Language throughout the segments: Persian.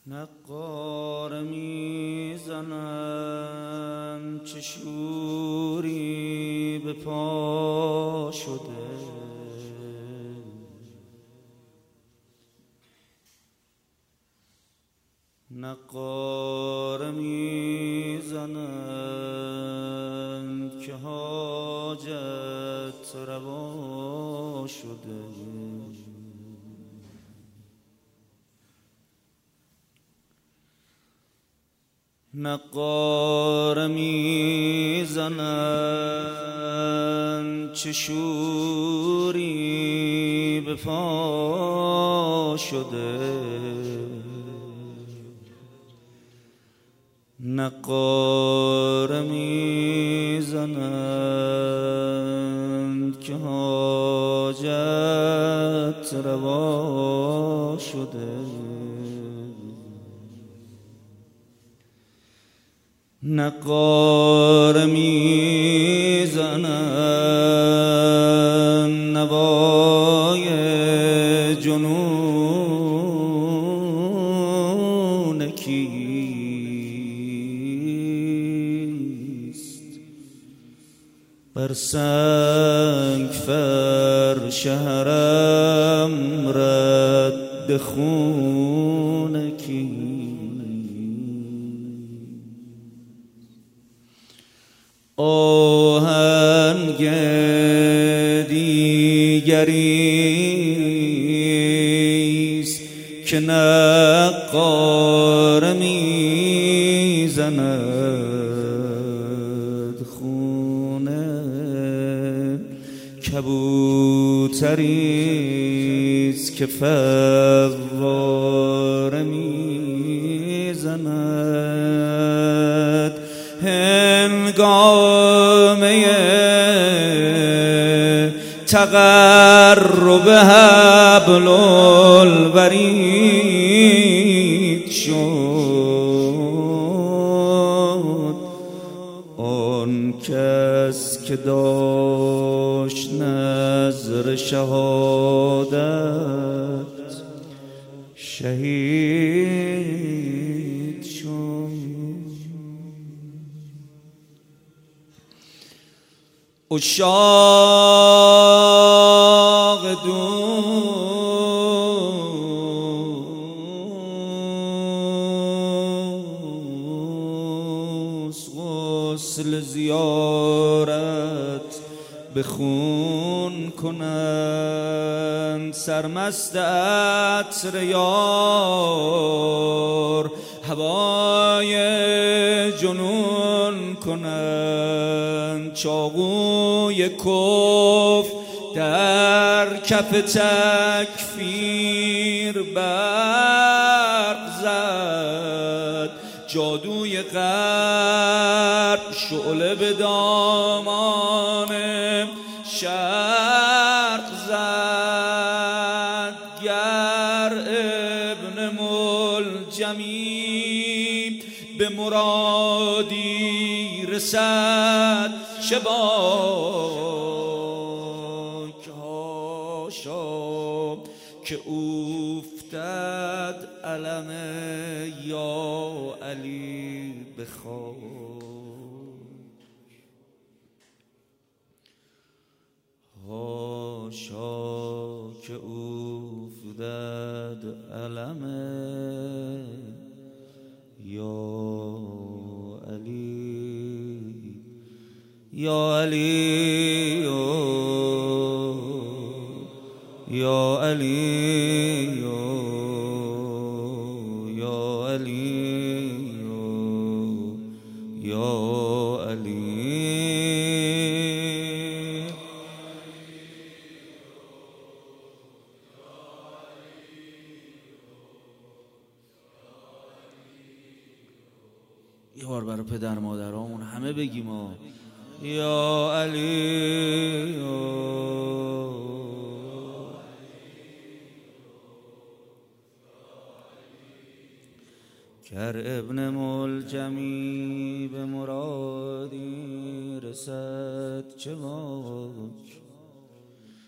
نقار میزنن چه شوری به پا شده، نقار میزنن که حاجت روا شده، نقار میزنن چه شوری به پا شده، نقار میزنن که حاجت روا شده، نقار میزنن نوای جنون کیست، بر سنگ فرش حرم رد خون کیست، آهنگ دیگریست که نقار میزند خونه، کبوتریست که فواره میزند هنگامه تقرب حبل الورید شد، آن کس که داشت نذر شهادت شهید شد. عشاق دوست غسل زیارت به خون کنند، سرمست عطر یار هوای جنون کنند، چاقوی کفر در کف تکفیر برق زد، جادوی غرب شعله به دامان شرق زد، گر ابن ملجمی به مرادی رسد چه باک، هاشا که افتد علم یا علی به خاک، هاشا که افتد علم یا علی، یا علی یا علی یا علی یا علی. یه بار برای پدر مادرامون همه بگیم یا علی گر ابن ملجمی به مرادی رسد چه باک،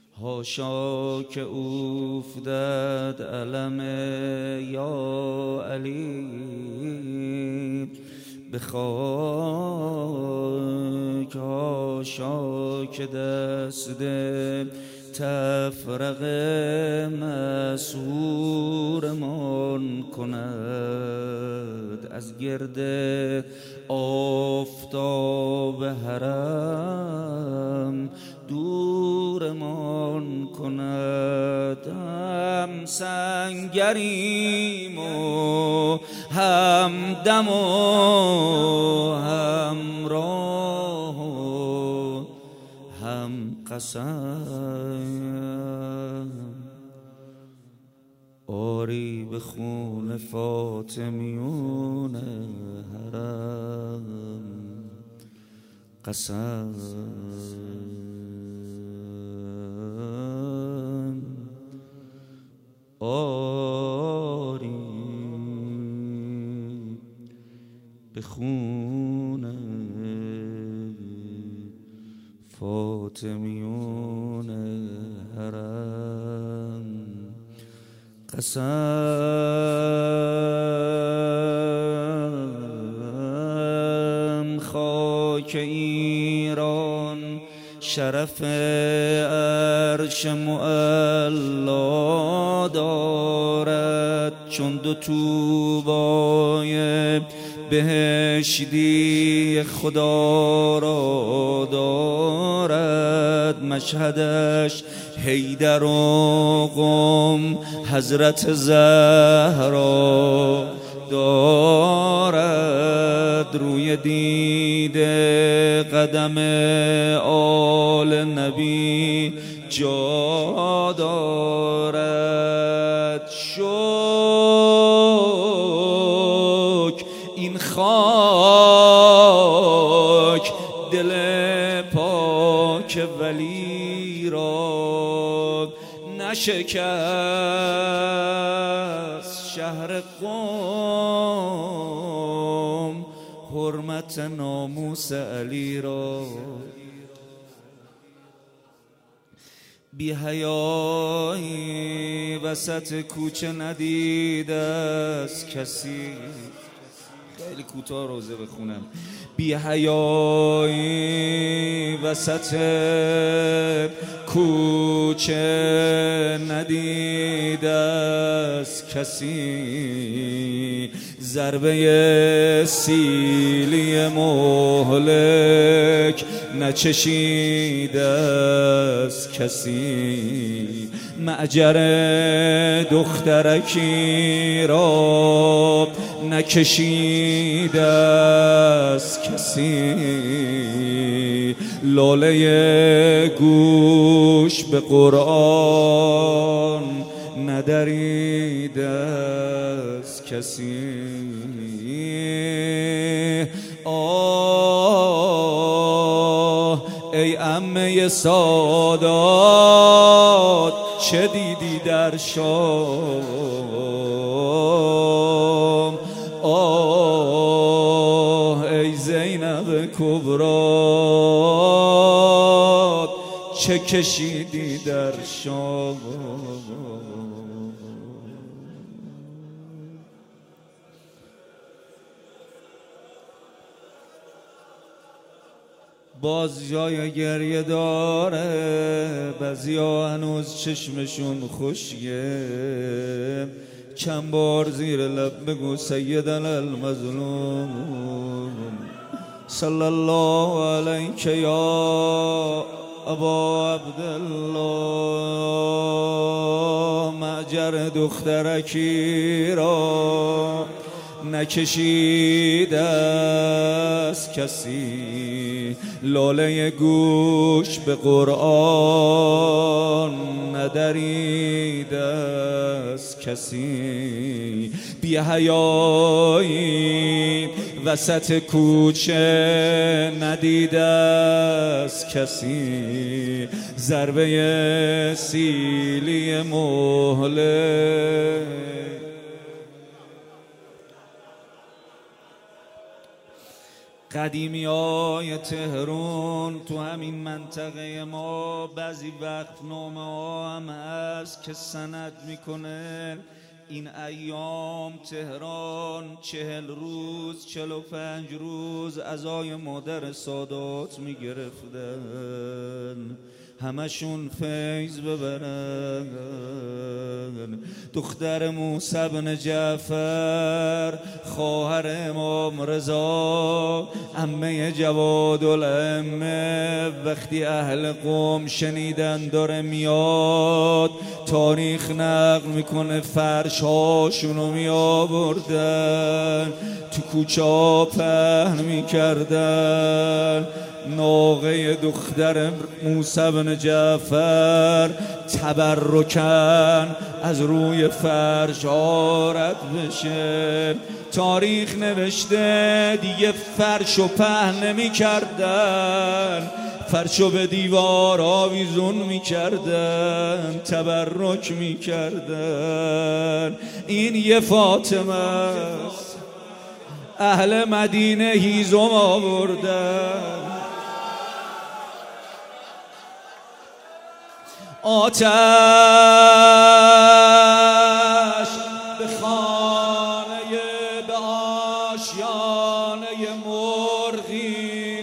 حاشا که افتد علم یا علی به خاک آشاک دست تفرق مسحورمان کند، از گرد آفتاب حرم دورمان کند. هم سنگریم و هم دم و هم راه و هم قسم، آری به خون فاطمیون حرم قسم. آری به خون فاطمیون حرم قسم. خاک ایران شرف عرش معلا دارد، چون دو طوبای بهشتی خدا را دارد. مشهدش حیدر و قم حضرت زهرا دارد، روی دیده قدم آل نبی جا دارد. شک این خاک دل پاک ولی را نشکست، شهر قم حرمت ناموس علی را. بی حیایی وسط کوچه ندیده است کسی. خیلی کوتاه روزه بخونم. بی حیایی وسط کوچه ندیده است کسی، ضربه سیلی مهلک نچشیده است کسی، معجر دخترکی را نکشیده است کسی، لاله گوش به قرآن ندریده است کسی. ای عمه سادات چه دیدی در شام؟ ای زینب کبرا چه کشیدی در شام؟ باز جای گریه داره، بعضیا هنوز چشمشون خشکه. چند بار زیر لب بگو سیدنا المظلوم صلی الله علیک یا ابا عبدالله. معجر دخترکی را نکشیده است کسی، لاله گوش به قرآن ندریده است کسی. بی حیایی وسط کوچه ندیده است کسی، ضربه سیلی مهلک قدیمیای تهران تو همین منطقه ما بعضی وقت نامه ها هم هست که سند میکنه این ایام تهران 40 روز 45 روز عزای مادر سادات میگرفتن، همشون فیض ببرن. دختر موسی بن جعفر خواهر امام رضا عمه جوادالائمه، وقتی اهل قم شنیدن داره میاد تاریخ نقل میکنه فرشاشونو می آوردن تو کوچه ها پهن میکردن. ناقه دختر موسی بن جعفر تبرکن از روی فرش رد بشه. تاریخ نوشته دیگه فرشو پهن نمی کردن، فرشو به دیوار آویزون می کردن، تبرک می کردن. این یه فاطمه است، اهل مدینه هیزم آوردن. آتش به خانه به آشیانه مرغی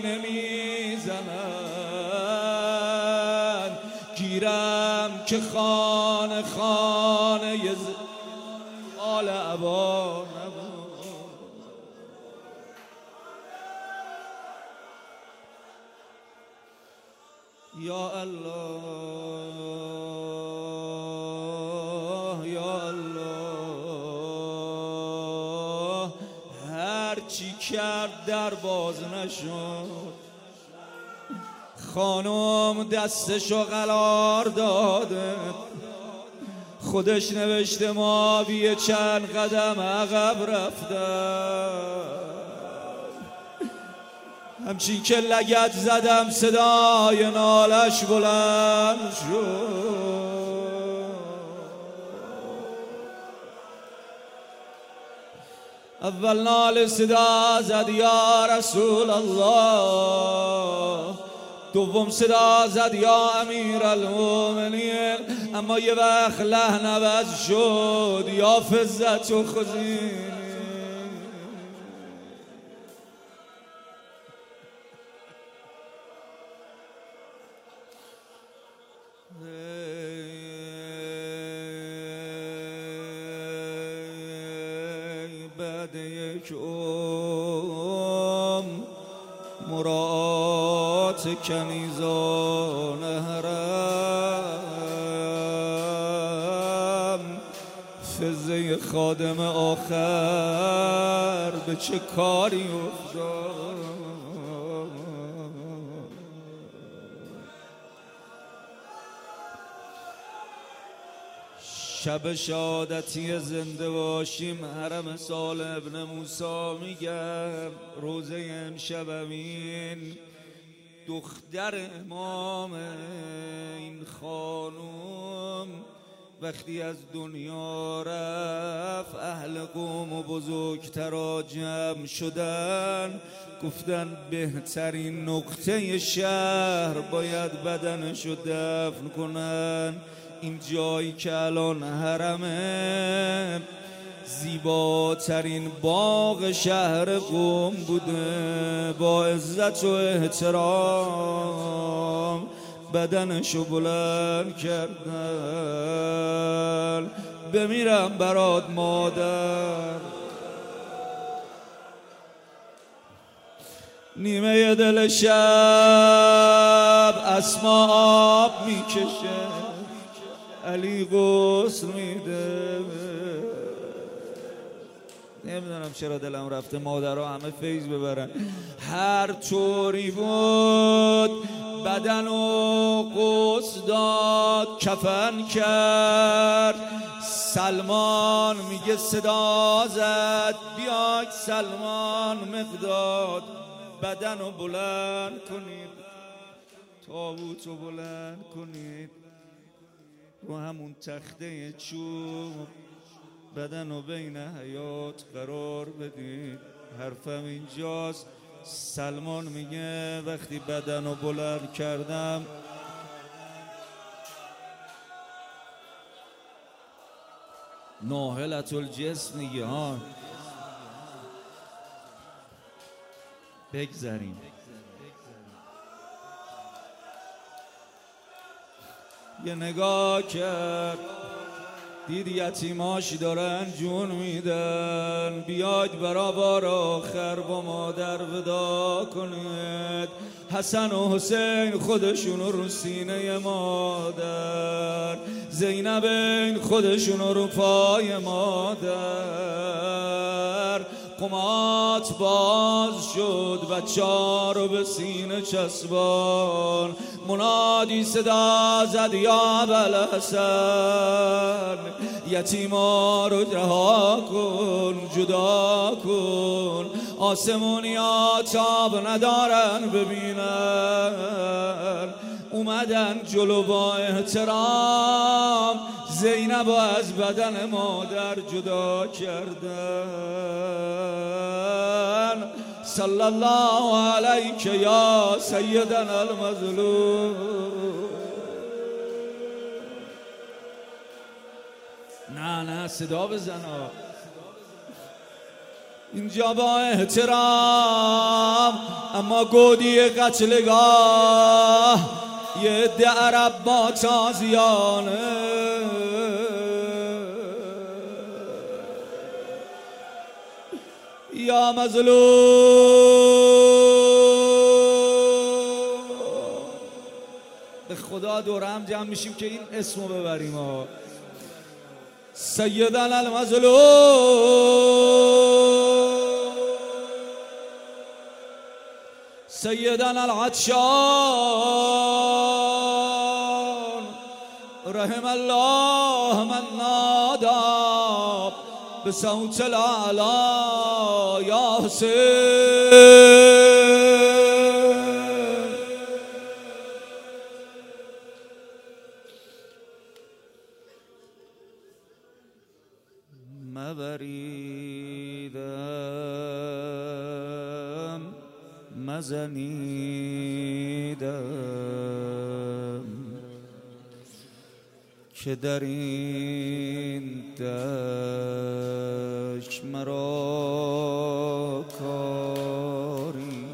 نمیزنن، گیرم که خانه خانه آل عبا نبود. یا الله یا الله، هر چی کرد در باز نشد. خانم دستشو قرار داده، خودش نوشته ما بیه چند قدم عقب رفتم. همچین که لگد زدم صدای نالش بلند شد. اول نال صدا زد یا رسول الله، دوم صدا زد یا امیر المؤمنین، اما یه وقت لحن عوض شد یا فزت و خزین. بعد یک مراعات کنیزان حرم، فزه خادم آخر به چه کاری افتاد. شب شهادتی زنده باشیم حرم سال ابن موسی میگم، روزه امشب امین دختر امام این خانوم وقتی از دنیا رفت اهل قوم و بزرگترا جمع شدن، گفتن بهترین نقطه شهر باید بدنشو دفن کنن. این جایی که الان حرمه زیباترین باغ شهر قم بوده، با عزت و احترام بدنشو بلند کردن. بمیرم برات مادر، نیمه دل شب اسما آب میکشه، علی غسل میده. نمیدونم چرا دلم رفته مادرها همه فیض ببرن. هر طوری بود بدن و غسل داد، کفن کرد. سلمان میگه صدا زد بیاید سلمان مقداد، بدن رو بلند کنید، تابوت رو بلند کنید، رو همون تخته چوب بدن رو بین حیات قرار بدید. حرفم اینجاست. سلمان میگه وقتی بدن رو بلند کردم ناهلت الجسم نگهان. بگذریم. یه نگاه کرد دید یتیماش دارن جون میدن، بیاید برا بار آخر با مادر ودا کنید. حسن و حسین خودشونو رو سینه مادر، زینب این خودشونو رو پای مادر. قمات باز شد بچه رو به سینه چسبان، منادی صدا زد یا ابوالحسن، یتیما رو رها کن جدا کن، آسمونیا تاب ندارن ببینن. اومدن جلو با احترام زینب از بدن مادر جدا کردن. صلی الله علیک یا سیدنا المظلوم. نه صدا بزن. اینجا با احترام، اما گودی قتلگاه یه عده عرب با تازیانه. یا مظلوم، به خدا دوره هم جمع میشیم که این اسمو ببریم. سیدنا المظلوم، سیدنا العطشان، رحم الله من نادى بصوت الاعلى یا حسین. مبریدم مزنیدم که در این دشت مرا کاری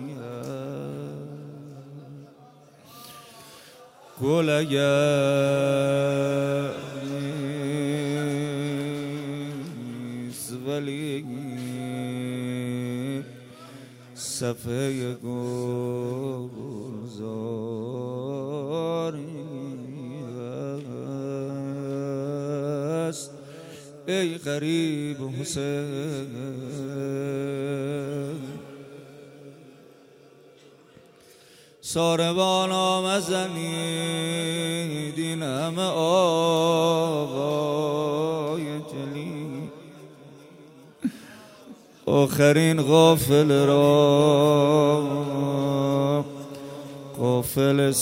گل اگر نیست ولی صفحه گلزاری است. ای غریب حسین، ساربانا مزنید این همه آوای جلی، آخرین غافل را غافل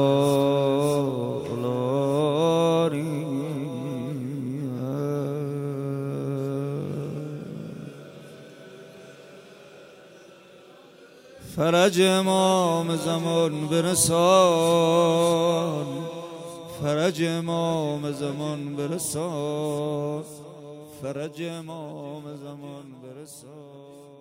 سالاری. فرج امام زمان برسان، فرج امام زمان برسان، فرج امام زمان برسان.